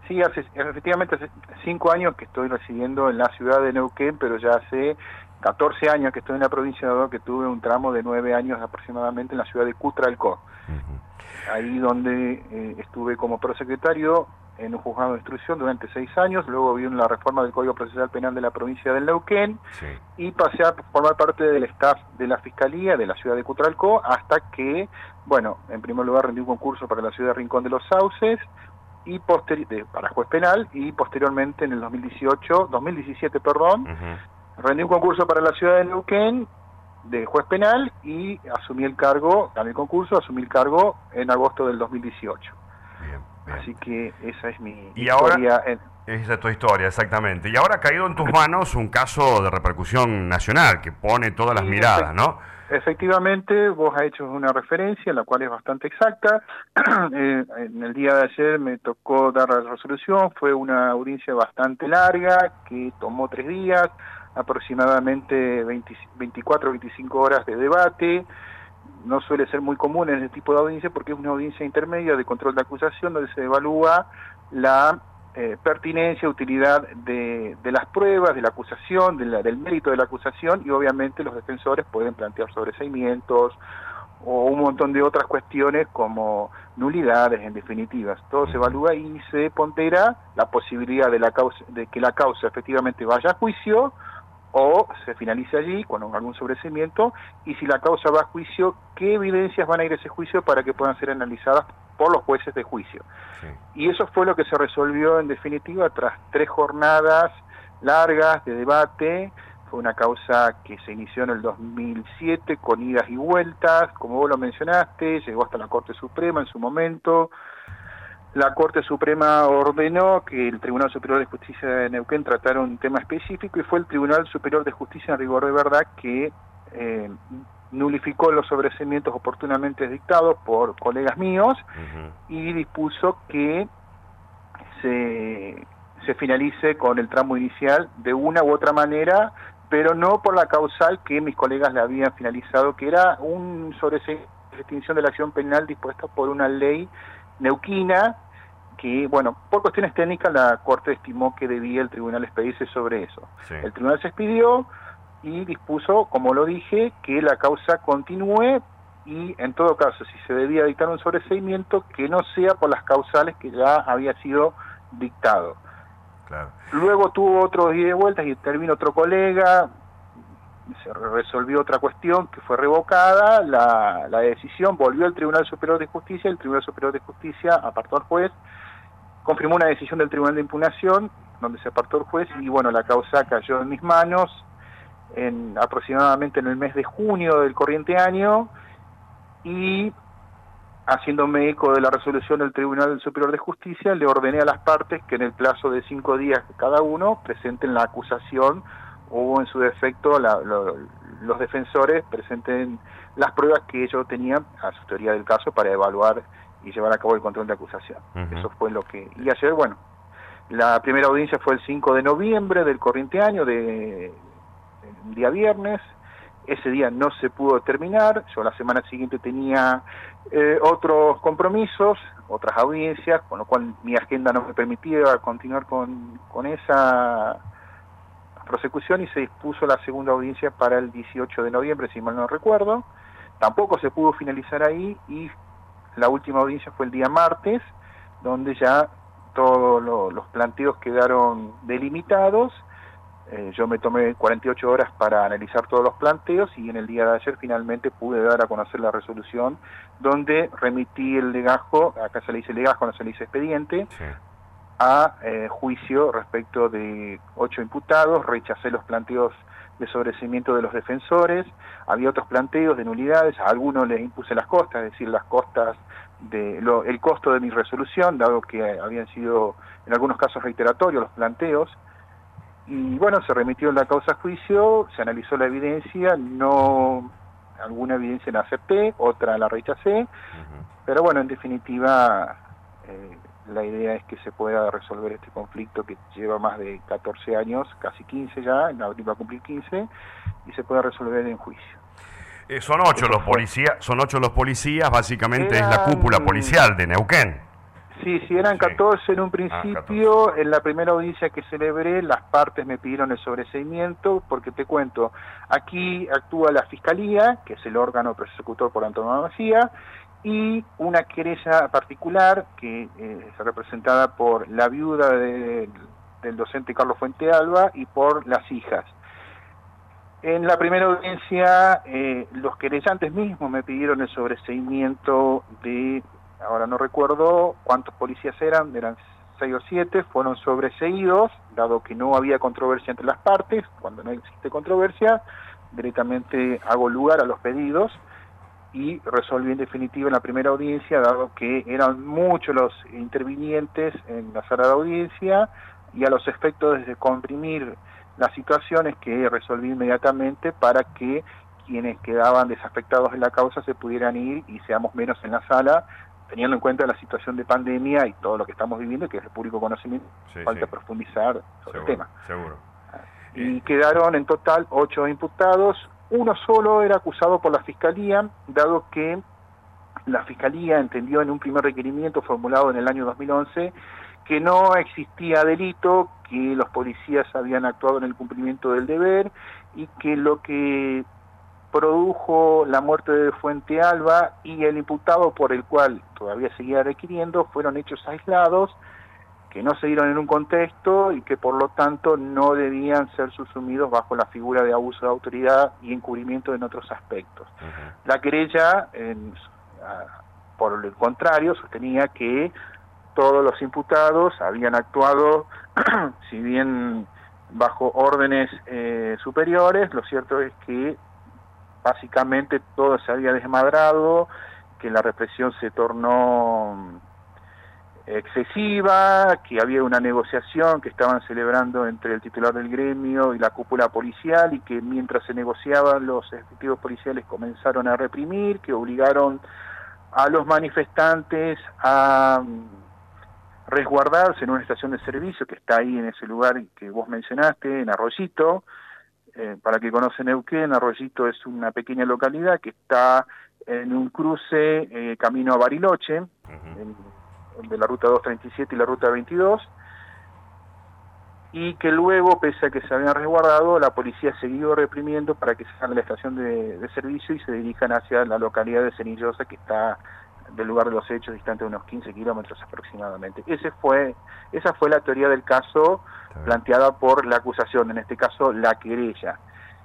Sí, efectivamente hace 5 años que estoy residiendo en la ciudad de Neuquén, pero ya hace 14 años que estoy en la provincia de Adó, que tuve un tramo de 9 años aproximadamente en la ciudad de Cutralcó. Ahí donde estuve como prosecretario en un juzgado de instrucción durante 6 años, luego vino la reforma del Código Procesal Penal de la provincia del Neuquén, Sí. y pasé a formar parte del staff de la Fiscalía de la ciudad de Cutralcó, hasta que, bueno, en primer lugar rendí un concurso para la ciudad de Rincón de los Sauces, y para juez penal, y posteriormente en el 2017, rendí un concurso para la ciudad de Neuquén de juez penal y asumí el cargo, gané el concurso, asumí el cargo en agosto del 2018. Bien, bien. Así que esa es mi Y historia. ahora, esa es tu historia, exactamente. Y ahora ha caído en tus manos un caso de repercusión nacional que pone todas las miradas, ¿no? Efectivamente, vos has hecho una referencia, la cual es bastante exacta. En el día de ayer me tocó dar la resolución, fue una audiencia bastante larga, que tomó 3 días, aproximadamente 24 o 25 horas de debate. No suele ser muy común en este tipo de audiencia porque es una audiencia intermedia de control de acusación donde se evalúa la pertinencia, utilidad de las pruebas, de la acusación, del mérito de la acusación, y obviamente los defensores pueden plantear sobreseimientos o un montón de otras cuestiones como nulidades, en definitiva. Todo se evalúa y se pondera la posibilidad de que la causa efectivamente vaya a juicio o se finalice allí con algún sobreseimiento, y si la causa va a juicio, qué evidencias van a ir a ese juicio para que puedan ser analizadas por los jueces de juicio. Sí. Y eso fue lo que se resolvió en definitiva tras 3 jornadas largas de debate. Fue una causa que se inició en el 2007 con idas y vueltas, como vos lo mencionaste, llegó hasta la Corte Suprema en su momento. La Corte Suprema ordenó que el Tribunal Superior de Justicia de Neuquén tratara un tema específico, y fue el Tribunal Superior de Justicia en rigor de verdad que nulificó los sobreseimientos oportunamente dictados por colegas míos y dispuso que se finalice con el tramo inicial de una u otra manera, pero no por la causal que mis colegas le habían finalizado, que era un sobreseimiento de extinción de la acción penal dispuesta por una ley neuquina, que, bueno, por cuestiones técnicas la Corte estimó que debía el tribunal expedirse sobre eso. Sí. El tribunal se expidió y dispuso, como lo dije, que la causa continúe, y en todo caso, si se debía dictar un sobreseimiento, que no sea por las causales que ya había sido dictado. Claro. Luego tuvo otros ida y vueltas y intervino otro colega, se resolvió otra cuestión que fue revocada, la decisión volvió al Tribunal Superior de Justicia, el Tribunal Superior de Justicia apartó al juez, confirmó una decisión del Tribunal de Impugnación, donde se apartó el juez, y bueno, la causa cayó en mis manos aproximadamente en el mes de junio del corriente año, y haciéndome eco de la resolución del Tribunal Superior de Justicia, le ordené a las partes que en el plazo de 5 días cada uno presenten la acusación, o en su defecto los defensores presenten las pruebas que ellos tenían a su teoría del caso para evaluar y llevar a cabo el control de acusación. Eso fue lo que... Y ayer, bueno, la primera audiencia fue el 5 de noviembre del corriente año, el día viernes. Ese día no se pudo terminar, yo la semana siguiente tenía otros compromisos, otras audiencias, con lo cual mi agenda no me permitía continuar con esa prosecución, y se dispuso la segunda audiencia para el 18 de noviembre, si mal no recuerdo. Tampoco se pudo finalizar ahí, y la última audiencia fue el día martes, donde ya todos los planteos quedaron delimitados. Yo me tomé 48 horas para analizar todos los planteos, y en el día de ayer finalmente pude dar a conocer la resolución, donde remití el legajo, acá se le dice legajo, no se le dice expediente, Sí. a juicio respecto de 8 imputados. Rechacé los planteos de sobreseimiento de los defensores, había otros planteos de nulidades, a algunos les impuse las costas, es decir, las costas el costo de mi resolución, dado que habían sido en algunos casos reiteratorios los planteos. Y bueno, se remitió la causa a juicio, se analizó la evidencia, alguna evidencia la acepté, otra la rechacé, pero bueno, en definitiva, la idea es que se pueda resolver este conflicto que lleva más de 14 años, casi 15 ya, en abril va a cumplir 15, y se pueda resolver en juicio. Son 8 los policías, básicamente es la cúpula policial de Neuquén. Sí, eran 14 en un principio. 14. En la primera audiencia que celebré, las partes me pidieron el sobreseimiento, porque te cuento, aquí actúa la Fiscalía, que es el órgano persecutor por antonomasia, y una querella particular, que es representada por la viuda del docente Carlos Fuentealba y por las hijas. En la primera audiencia, los querellantes mismos me pidieron el sobreseimiento de, ahora no recuerdo cuántos policías eran 6 o 7, fueron sobreseídos, dado que no había controversia entre las partes. Cuando no existe controversia, directamente hago lugar a los pedidos y resolví en definitiva en la primera audiencia, dado que eran muchos los intervinientes en la sala de audiencia, y a los efectos de comprimir las situaciones, que resolví inmediatamente para que quienes quedaban desafectados en la causa se pudieran ir y seamos menos en la sala, teniendo en cuenta la situación de pandemia y todo lo que estamos viviendo, que es de público conocimiento. Falta profundizar sobre el tema. Seguro. Y quedaron en total 8 imputados. Uno solo era acusado por la Fiscalía, dado que la Fiscalía entendió en un primer requerimiento formulado en el año 2011 que no existía delito, que los policías habían actuado en el cumplimiento del deber y que lo que produjo la muerte de Fuentealba y el imputado por el cual todavía seguía requiriendo fueron hechos aislados, que no se dieron en un contexto y que por lo tanto no debían ser subsumidos bajo la figura de abuso de autoridad y encubrimiento en otros aspectos. La querella, por el contrario, sostenía que todos los imputados habían actuado, si bien bajo órdenes superiores, lo cierto es que básicamente todo se había desmadrado, que la represión se tornó excesiva, que había una negociación que estaban celebrando entre el titular del gremio y la cúpula policial, y que mientras se negociaban los efectivos policiales comenzaron a reprimir, que obligaron a los manifestantes a resguardarse en una estación de servicio que está ahí en ese lugar que vos mencionaste, en Arroyito. Para que conocen Neuquén, Arroyito es una pequeña localidad que está en un cruce camino a Bariloche, de la ruta 237 y la ruta 22, y que luego, pese a que se habían resguardado, la policía siguió reprimiendo para que salgan de la estación de servicio y se dirijan hacia la localidad de Cenillosa, que está del lugar de los hechos distante de unos 15 kilómetros aproximadamente. Esa fue la teoría del caso planteada por la acusación, en este caso la querella.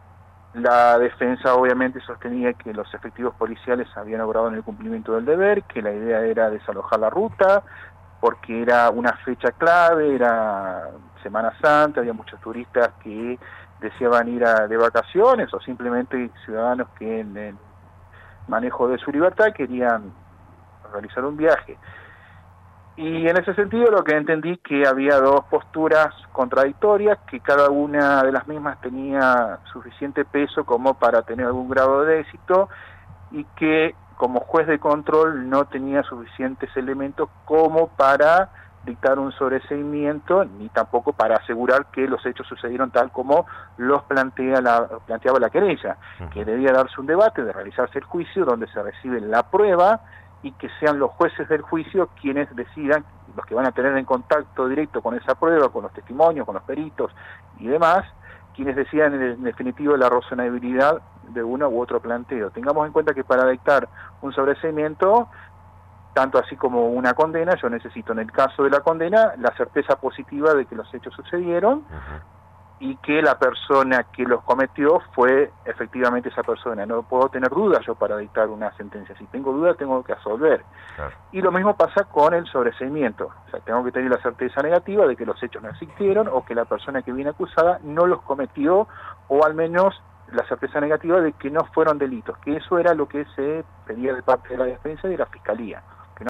La defensa obviamente sostenía que los efectivos policiales habían obrado en el cumplimiento del deber, que la idea era desalojar la ruta, porque era una fecha clave, era Semana Santa, había muchos turistas que deseaban ir de vacaciones, o simplemente ciudadanos que en el manejo de su libertad querían realizar un viaje. Y en ese sentido lo que entendí que había dos posturas contradictorias, que cada una de las mismas tenía suficiente peso como para tener algún grado de éxito, y que como juez de control no tenía suficientes elementos como para dictar un sobreseimiento, ni tampoco para asegurar que los hechos sucedieron tal como los planteaba la querella, que debía darse un debate, de realizarse el juicio, donde se recibe la prueba, y que sean los jueces del juicio quienes decidan, los que van a tener en contacto directo con esa prueba, con los testimonios, con los peritos y demás, quienes decidan en definitiva la razonabilidad de uno u otro planteo. Tengamos en cuenta que para dictar un sobreseimiento, tanto así como una condena, yo necesito en el caso de la condena la certeza positiva de que los hechos sucedieron y que la persona que los cometió fue efectivamente esa persona. No puedo tener dudas yo para dictar una sentencia. Si tengo dudas, tengo que absolver. Claro. Y lo mismo pasa con el sobreseimiento. O sea, tengo que tener la certeza negativa de que los hechos no existieron, o que la persona que viene acusada no los cometió, o al menos la certeza negativa de que no fueron delitos, que eso era lo que se pedía de parte de la defensa y de la Fiscalía.